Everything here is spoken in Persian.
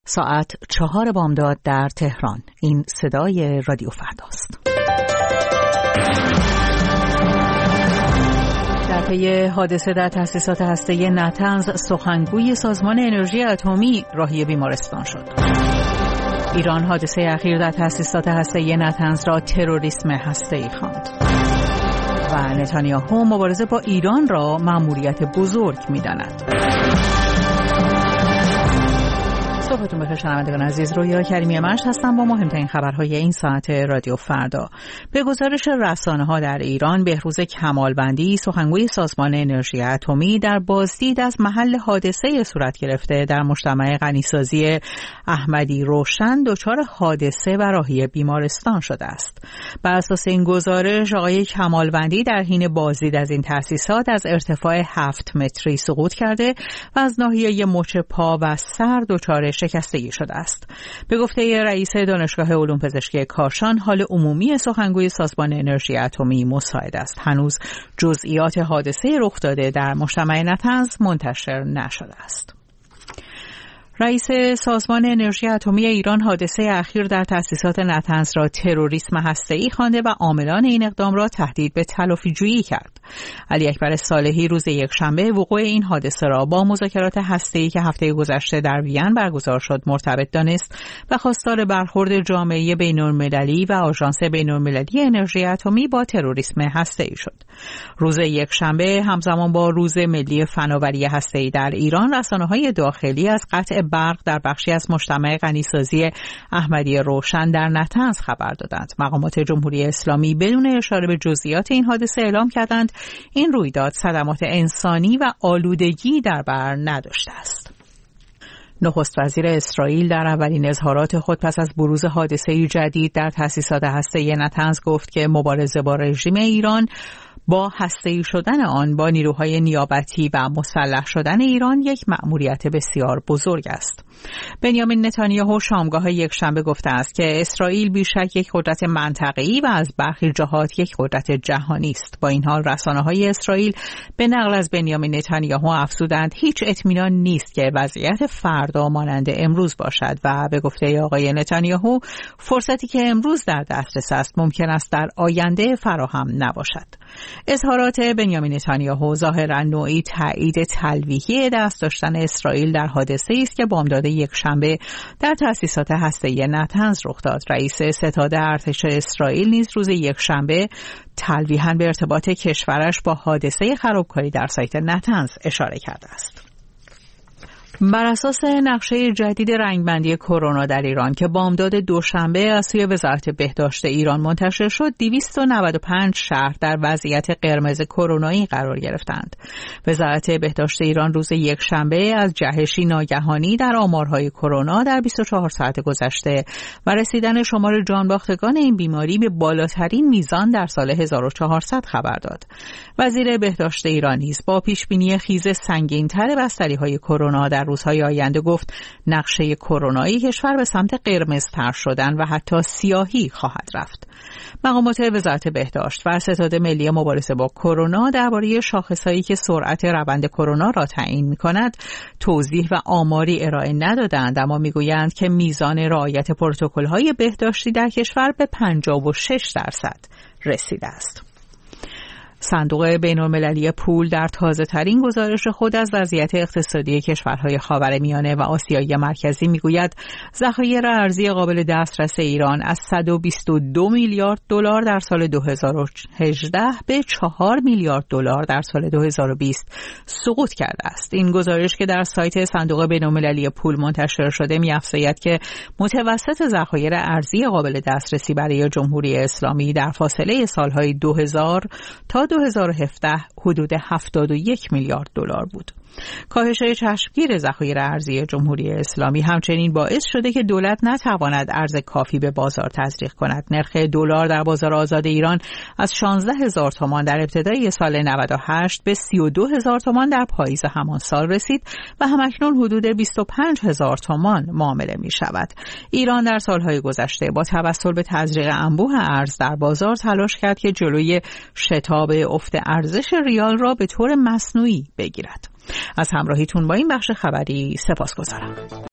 ساعت 4 بامداد در تهران. این صدای رادیو فرداست. در پی حادثه در تأسیسات هسته‌ای نطنز، سخنگوی سازمان انرژی اتمی راهی بیمارستان شد. ایران حادثه اخیر در تأسیسات هسته‌ای نطنز را تروریسم هسته‌ای خواند. و نتانیاهو مبارزه با ایران را مأموریت بزرگ می‌داند. صبحتون بخیر شنوندگان عزیز، رویا کریمی مشت هستم با مهمترین خبرهای این ساعت رادیو فردا. به گزارش رسانه‌ها در ایران، بهروز کمالوندی، سخنگوی سازمان انرژی اتمی، در بازدید از محل حادثه صورت گرفته در مجتمع غنیسازی احمدی روشن دچار حادثه و راهی بیمارستان شده است. بر اساس این گزارش، آقای کمالوندی در حین بازدید از این تأسیسات از ارتفاع 7 متری سقوط کرده و از ناحیه مچ پا و سر دچار شکستگی شده است. به گفته رئیس دانشگاه علوم پزشکی کاشان، حال عمومی سخنگوی سازمان انرژی اتمی مساعد است. هنوز جزئیات حادثه رخ داده در مجتمع نطنز منتشر نشده است. رئیس سازمان انرژی اتمی ایران حادثه اخیر در تأسیسات نطنز را تروریسم هسته‌ای خوانده و عاملان این اقدام را تهدید به تلافی‌جویی کرد. علی اکبر صالحی روز یکشنبه وقوع این حادثه را با مذاکرات هسته‌ای که هفته گذشته در وین برگزار شد مرتبط دانست و خواستار برخورد جامعه بین‌المللی و آژانس بین‌المللی انرژی اتمی با تروریسم هسته‌ای شد. روز یکشنبه همزمان با روز ملی فناوری هسته‌ای در ایران، رسانه‌های داخلی از قطع برق در بخشی از مجتمع غنیسازی احمدی روشن در نطنز خبر دادند. مقامات جمهوری اسلامی بدون اشاره به جزئیات این حادثه اعلام کردند این رویداد صدمات انسانی و آلودگی در بر نداشته است. نخست وزیر اسرائیل در اولین اظهارات خود پس از بروز حادثه جدید در تأسیسات هسته‌ای نطنز گفت که مبارزه با رژیم ایران با هسته‌ای شدن آن با نیروهای نیابتی و مسلح شدن ایران یک مأموریت بسیار بزرگ است. بنیامین نتانیاهو شامگاه یکشنبه گفته است که اسرائیل بیشک یک قدرت منطقه‌ای و از برخی جهات یک قدرت جهانی است. با این حال رسانه‌های اسرائیل به نقل از بنیامین نتانیاهو افزودند هیچ اطمینان نیست که وضعیت فردا مانند امروز باشد و به گفته آقای نتانیاهو فرصتی که امروز در دسترس است ممکن است در آینده فراهم نباشد. اظهارات بنیامین نتانیاهو ظاهراً نوعی تایید تلویحی دست داشتن اسرائیل در حادثه‌ای است که بامداد یکشنبه در تأسیسات هسته‌ای نطنز رخ داد. رئیس ستاد ارتش اسرائیل نیز روز یکشنبه تلویحاً به ارتباط کشورش با حادثه خرابکاری در سایت نطنز اشاره کرده است. بر اساس نقشه جدید رنگبندی کرونا در ایران که بامداد دوشنبه از سوی وزارت بهداشت ایران منتشر شد، 295 شهر در وضعیت قرمز کرونایی قرار گرفتند. وزارت بهداشت ایران روز یکشنبه از جهشی ناگهانی در آمارهای کرونا در 24 ساعت گذشته و رسیدن شمار جانباختگان این بیماری به بالاترین میزان در سال 1400 خبر داد. وزیر بهداشت ایران نیز با پیشبینی خیز سنگین‌تر بستری‌های کرونا در روزهای آینده گفت نقشه کرونایی کشور به سمت قرمزتر شدن و حتی سیاهی خواهد رفت. مقامات وزارت بهداشت و ستاد ملی مبارزه با کرونا درباره شاخصهایی که سرعت روند کرونا را تعیین می‌کند توضیح و آماری ارائه ندادند، اما می‌گویند که میزان رعایت پروتکل‌های بهداشتی در کشور به 56% رسیده است. صندوق بین‌المللی پول در تازه‌ترین گزارش خود از وضعیت اقتصادی کشورهای خاورمیانه و آسیای مرکزی می‌گوید ذخایر ارزی قابل دسترس ایران از 122 میلیارد دلار در سال 2018 به 4 میلیارد دلار در سال 2020 سقوط کرده است. این گزارش که در سایت صندوق بین‌المللی پول منتشر شده می‌افزاید که متوسط ذخایر ارزی قابل دسترسی برای جمهوری اسلامی در فاصله سال‌های 2000 تا 2017 حدود 71 میلیارد دلار بود. کاهش چشمگیر ذخایر ارزی جمهوری اسلامی همچنین باعث شده که دولت نتواند ارز کافی به بازار تزریق کند. نرخ دلار در بازار آزاد ایران از 16,000 تومان در ابتدای سال 98 به 32,000 تومان در پاییز همان سال رسید و همکنون حدود 25,000 تومان معامله می شود. ایران در سالهای گذشته با توسل به تزریق انبوه ارز در بازار تلاش کرد که جلوی شتاب افت ارزش ریال را به طور مصنوعی بگیرد. از همراهیتون با این بخش خبری سپاسگزارم.